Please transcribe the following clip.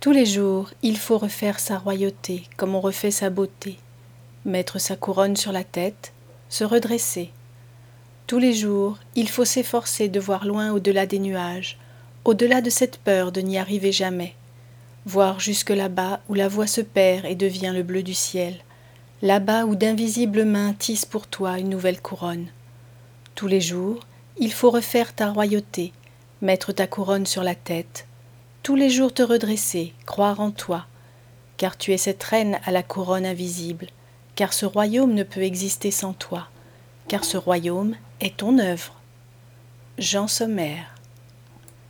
Tous les jours, il faut refaire sa royauté comme on refait sa beauté, mettre sa couronne sur la tête, se redresser. Tous les jours, il faut s'efforcer de voir loin au-delà des nuages, au-delà de cette peur de n'y arriver jamais, voir jusque là-bas où la voie se perd et devient le bleu du ciel, là-bas où d'invisibles mains tissent pour toi une nouvelle couronne. Tous les jours, il faut refaire ta royauté, mettre ta couronne sur la tête, tous les jours te redresser, croire en toi, car tu es cette reine à la couronne invisible, car ce royaume ne peut exister sans toi, car ce royaume est ton œuvre. Jean Sommer.